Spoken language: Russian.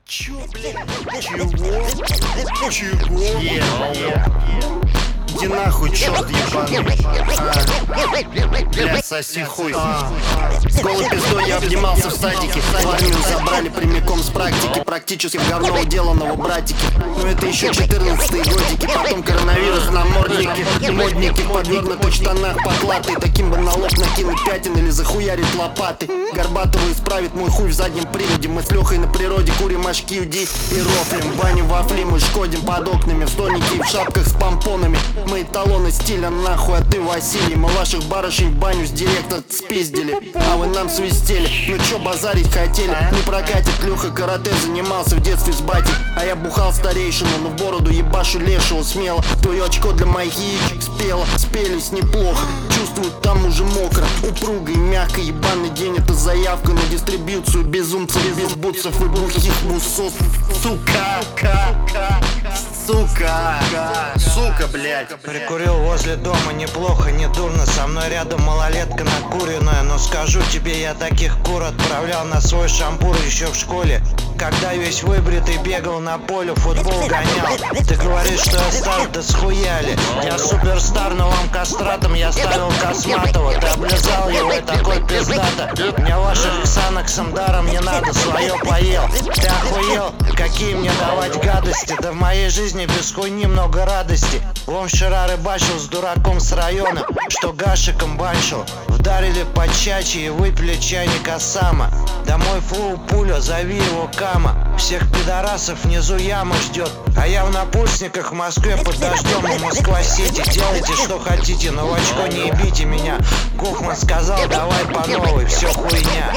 Чё, блядь? Чего? Иди нахуй, чёрт ебаный. Блядь, соси хуй. С голой пиздой я обнимался в садике. В армию забрали прямиком с практики. Практически в говно уделанного братики. Но это еще 14-е годики. Потом коронавирус, намордники, модники в подвернутых штанах, потлатые. Таким бы на лоб накинуть пятен или захуярить лопаты. Горбатого исправит мой хуй в заднем приводе. Мы с Лехой на природе курим очки UD и рофлим. В бане вафли мы шкодим под окнами. В стольнике и в шапках с помпонами. Мы эталоны стиля нахуй, а ты Василий. Мы ваших барышень в баню с директор спиздили, а вы нам свистели. Ну чё базарить хотели? Не прокатит. Леха карате занимался в детстве с батей, а я бухал старейшину, но в бороду ебашу лешего смело. Твое очко для моих яичек спело. Спелись неплохо, чувствуют там уже мокро. Упруго и мягко, ебаный день это заявка на дистрибьюцию безумцев, без бутсов и глухих мусов. Сука, сука, блядь. Прикурил возле дома неплохо, не дурно. Со мной рядом малолетка накуренная. Но скажу тебе, я таких кур отправлял на свой шампур еще в школе. Когда весь выбритый бегал на поле, футбол гонял. Ты говоришь, что я стар, да схуяли. Я суперстар, но вам кастратом я ставил Косматова. Ты облизал его и такой пиздата. Мне ваших ксаноксом даром не надо, свое поел. Ты охуел? Какие мне давать гадости? Да в моей жизни без хуйни много радости. Вон вчера рыбачил с дураком с района, что гашиком баншил. Вдарили по чачи и выпили чайник Осама. Домой флоу пуля, зови его Кама. Всех пидорасов внизу яма ждет, а я в напульсниках в Москве под дождем и Москва-Сити. Делайте что хотите, но в очко не ебите меня. Кухман сказал, давай по новой, все хуйня.